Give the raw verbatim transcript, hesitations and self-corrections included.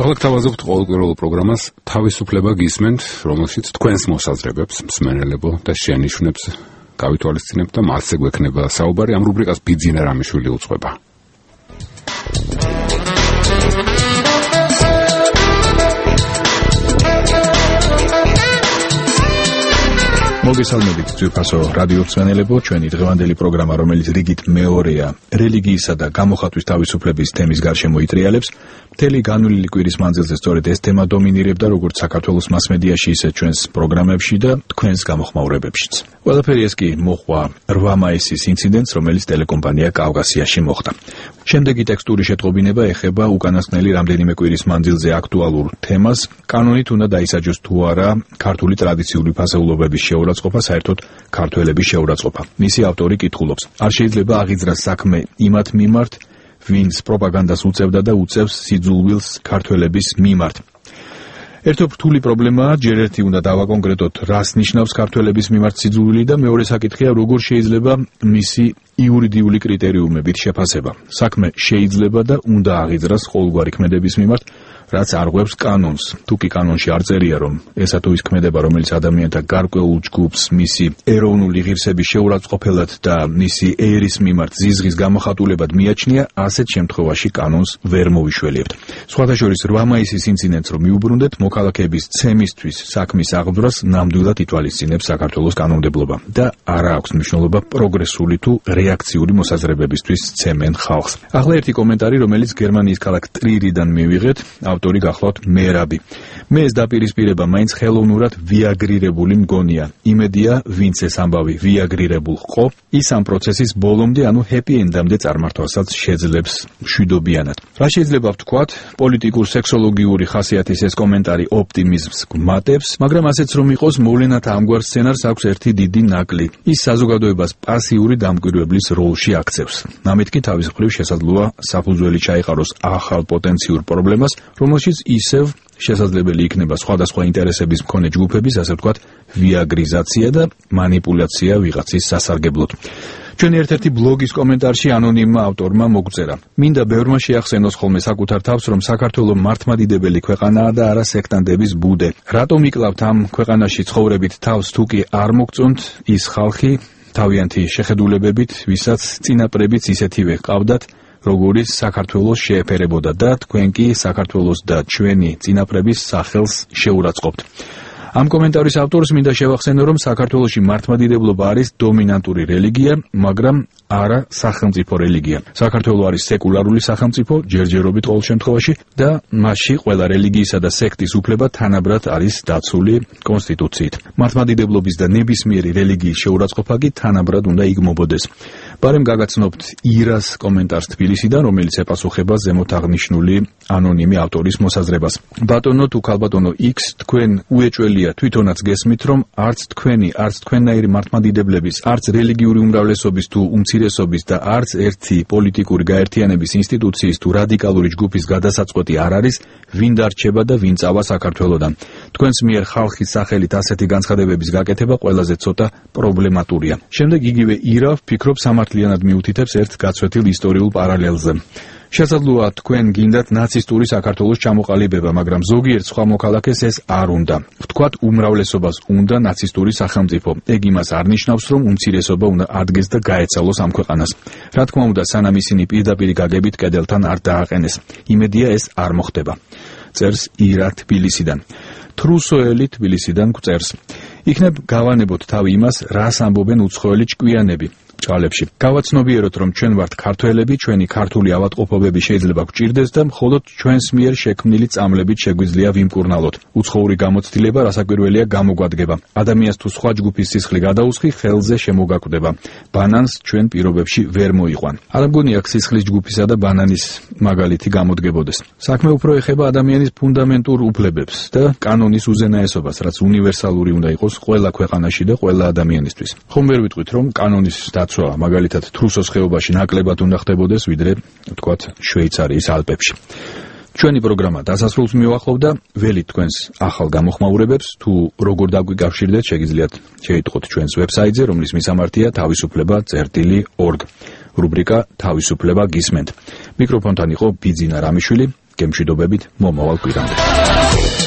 ახლა გთავაზობთ ყოველკვირეულ პროგრამას თავისუფლება გისმენთ, რომელშიც თქვენს მოსაზრებებს, მსმენელებო და შენიშვნებს გავითვალისწინებთ და მასზე გვექნება საუბარი. ამ რუბრიკას ბიძინა რამიშვილი უძღვება. მოგესალმებით ძვირფასო რადიო მსმენელებო, ჩვენი დღევანდელი პროგრამა, რომელიც რიგით მეორეა, რელიგიისა და გამოხატვის თავისუფლების თემის გარშემო იტრიალებს, მთელი განვლილი კვირის მანძილზე სწორედ ეს თემა დომინირებდა როგორც საქართველოს მასმედიაში, ისე ჩვენს პროგრამებში და თქვენს გამოხმაურებებშიც. ყველაფერი ეს კი მოხდა რვა მაისის ინციდენტს, რომელიც ტელეკომპანია კავკასიაში მოხდა. შემდეგი ტექსტური შეტყობინება ეხება უკანასკნელი რამდენიმე კვირის მანძილზე აქტუალურ თემას, კანონით უნდა დაისაჯოს თუ არა ქართული ტრადიციული ფასეულობების შეურაცხყოფა, საერთოდ ქართველების შეურაცხყოფა. მისი ავტორი კითხულობს: არ შეიძლება აღიძრას საქმე იმათ მიმართ, ვინც პროპაგანდას უწევდა და უწევს სიძულვილს ქართველების მიმართ. ერთო რთული პრობლემაა, ჯერ ერთი უნდა დავაკონკრეტოთ, რას ნიშნავს ქართველების მიმართ სიძულვილი და მეორე საკითხია, როგორ შეიძლება მისი იურიდიული კრიტერიუმებით შეფასება. საქმე შეიძლება და უნდა აღიძრას ყოველგვარი ქმედების მიმართ, რაც არღვევს კანონს. თუ კი კანონში არ წერია, რომ ესა თუ ის ქმედება, რომელიც ადამიანთა გარკვეულ ჯგუფს მისი ეროვნული ღირსების შეურაცხყოფელად და მისი ერის მიმართ ზიზღის გამოხატულებად მიაჩნია, ასეთ შემთხვევაში კანონს ვერ მოვიშველიებთ. სხვათა შორის რვა მაისის ინციდენტს რომ მიუბრუნდეთ, მოქალაქეების ცემისთვის საქმის აღძვრას ნამდვილად ითვალისწინებს საქართველოს კანონმდებლობა და არა აქვს მნიშვნელობა პროგრესული თუ რეაქციული მოსაზრებებისთვის ცემენ ხალხს. ახლა ერთი კომენტარი, რომელიც გერმანიის ქალაქ ტრირიდან მივიღეთ, ავტორი გახლავთ მერაბი. მე ეს დაპირისპირება მაინც ხელოვნურად ვიაგრირებული მგონია. იმედია, ვინც ეს ამბავი ვიაგრირებულ ყო, ის ამ პროცესის ბოლომდე, ანუ ჰეპი ენდამდე წარმართვასაც შეძლებს მშვიდობიანად. რა შეიძლება ვთქვათ, პოლიტიკურ სექსოლოგიური ხასიათის ეს კომენტარი ოპტიმიზმს გმატებს, მაგრამ ასეც რომ იყოს, მოვლენათა ამგვარ სცენარს აქვს ერთი დიდი ნაკლი. ის საზოგადოებას პასიური დამკვირვებლის როლში აქცევს. ამით კი თავის მხრივ შესაძლოა საფუძველი ჩაიყაროს ახალ პოტენციურ პრობლემას, რომელშიც ისევ შესაძლებელი იქნება სხვადასხვა ინტერესების მქონე ჯგუფების, ასე ვთქვათ, ვიაგრიზაცია და მანიპულაცია ვიღაცის სასარგებლოდ. ჩვენი ერთ-ერთი ბლოგის კომენტარში ანონიმმა ავტორმა მოგწერა: მინდა ბევრმა შეახსენოს ხოლმე საკუთარ თავს, რომ საქართველო მართლმადიდებელი ქვეყანაა და არა სექტანტების ბუდე. რატომ იკლავთ ამ ქვეყანაში ცხოვრებით თავს, თუ კი არ მოგწონთ ის ხალხი თავიანთი შეხედულებებით, ვისაც წინაპრებიც ისეთივე ჰყავდათ, როგორიც საქართველოს შეეფერებოდა და თქვენ კი საქართველოს და ჩვენი წინაპრების სახელს შეურაცხყოფთ. ამ კომენტარის ავტორს მინდა შევახსენო, რომ საქართველოში მართლმადიდებლობა არის დომინანტური რელიგია, მაგრამ არა სახელმწიფო რელიგია. საქართველო არის სეკულარული სახელმწიფო, ჯერჯერობით ყოველ შემთხვევაში და მასში ყველა რელიგიისა და სექტის უფლება თანაბრად არის დაცული კონსტიტუციით. მართლმადიდებლობის და ნებისმიერი რელიგიის შეურაცხყოფა კი თანაბრად უნდა იგმობოდეს. ბარემ გაგაცნობთ ირას კომენტარს თბილისიდან, რომელიც ეპასუხება ზემოთ აღნიშნული ანონიმი ავტორის მოსაზრებას. ბატონო თუ ქალბატონო X, თქვენ უეჭველია თვითონაც გესმით, რომ არც თქვენი, არც თქვენნაირი მართლმადიდებლების, არც რელიგიური უმრავლესობის თუ უმცირესობის და არც ერთი პოლიტიკური გაერთიანების ინსტიტუციის თუ რადიკალური ჯგუფის გადასაწყვეტი არ არის, ვინ დარჩება და ვინ წავა საქართველოდან. თქვენს მიერ ხალხის სახელით ასეთი განცხადებების გაკეთება ყველაზე ცოტა პრობლემატურია. შემდეგ იგივე ირა ვფიქრობ სამართლიანად მიუთითებს ერთ გაცვეთილ ისტორიულ პარალელზე. შესაძლოა თქვენ გინდათ ნაცისტური საქართველოს ჩამოყალიბება, მაგრამ ზოგიერთ სხვა მოქალაქეს ეს არ უნდა. ვთქვათ, უმრავლესობას უნდა ნაცისტური სახელმწიფო. ეგ იმას არ ნიშნავს, რომ უმცირესობა უნდა ადგეს და გაეცალოს ამ ქვეყანას. რა თქმა უნდა, სანამ ისინი პირდაპირ გაგებით კედელთან არ დააყენეს. იმედია ეს არ მოხდება. წერს ირა თბილისიდან. თრუსოელი თბილისიდან გვწერს: იქნებ გავანებოთ თავი იმას, რას ამბობენ უცხოელი ჭკვიანები ჭალებში. გავაცნობიეროთ, რომ ჩვენ ვართ ქართველები, ჩვენი ქართული ავადმყოფობები შეიძლება გვჭირდეს და მხოლოდ ჩვენს მიერ შექმნილი წამლებით შეგვიძლია ვიმკურნალოთ. უცხოური გამოცდილება რასაკვირველია გამოგვადგება. ადამიანს თუ სხვა ჯგუფის სისხლი გადაუსხი, ხელზე შემოგაკვდება. ბანანს ჩვენ პირობებში ვერ მოიყვან. არ მგონია სისხლის ჯგუფისა და ბანანის მაგალითი გამოდგებოდეს. საქმე უფრო ეხება ადამიანის ფუნდამენტურ უფლებებს და კანონის უზენაესობას, რაც უნივერსალური უნდა იყოს ყველა ქვეყანაში და ყველა ადამიანისთვის. ხომ ვერ ვიტყვით, რომ კანონის დაცვა მაგალითად თრუსოს ხეობაში ნაკლებად უნდა ხდებოდეს, ვიდრე თქვათ შვეიცარიის ალპებში. ჩვენი პროგრამა დასასრულს მივახლოვდა, ველით თქვენს ახალ გამოხმაურებებს, თუ როგორ დაგვიკავშირდეთ, შეგიძლიათ შეიტყოთ ჩვენს ვებსაიტზე, რომლის მისამართია თავისუფლება წერტილი ორგ. რუბრიკა თავისუფლება გისმენთ. მიკროფონთან იყო ბიძინა რამიშვილი. გემშვიდობებით მომავალ კვირამდე.